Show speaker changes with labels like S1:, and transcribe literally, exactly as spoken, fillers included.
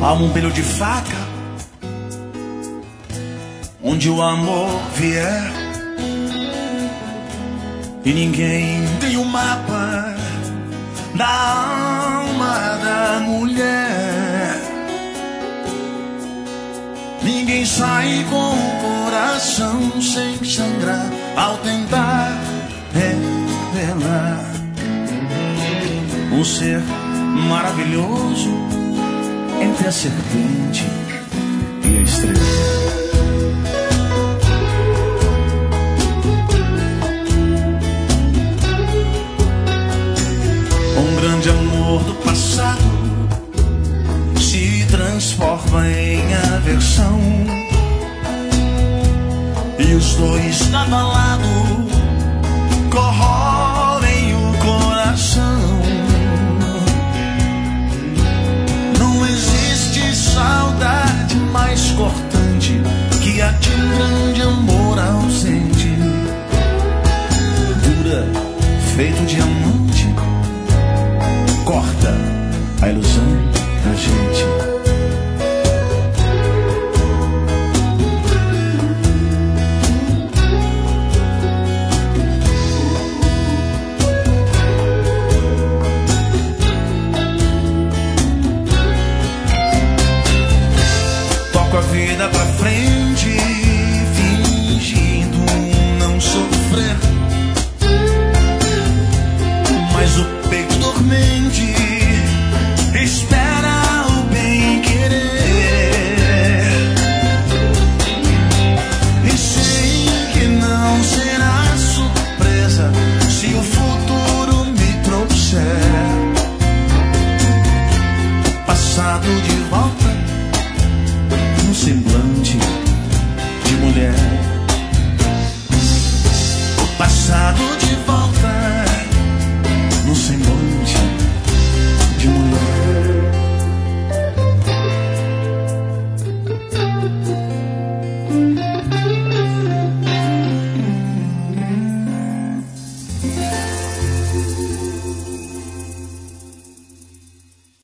S1: Há um pelo de faca onde o amor vier, e ninguém tem o mapa da alma da mulher. Ninguém sai com o coração sem sangrar ao tentar revelar um ser maravilhoso entre a serpente e a estrela. Um grande amor do passado se transforma em aversão, e os dois lado a lado corroem o coração. Não existe saudade mais cortante que a de um grande amor ausente. Dura, feito diamante, corta a ilusão da gente. Toco a vida pra frente, fingindo não sofrer, mas o peito dormente espera o bem querer, e sei que não será surpresa se o futuro me trouxer passado de volta no semblante de mulher. O passado de volta